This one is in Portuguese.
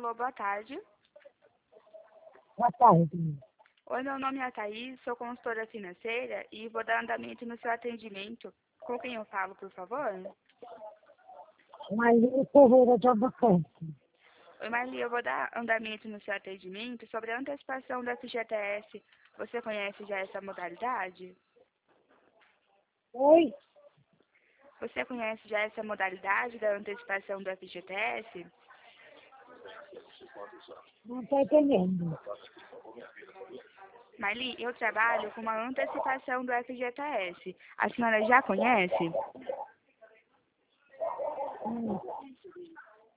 Alô, boa tarde. Boa tarde. Oi, meu nome é Thaís, sou consultora financeira e vou dar andamento no seu atendimento. Com quem eu falo, por favor? Marli Ferreira de Albuquerque. Oi, Marli, eu vou dar andamento no seu atendimento sobre a antecipação do FGTS. Você conhece já essa modalidade? Oi? Você conhece já essa modalidade da antecipação do FGTS? Não estou entendendo. Marli, eu trabalho com uma antecipação do FGTS. A senhora já conhece?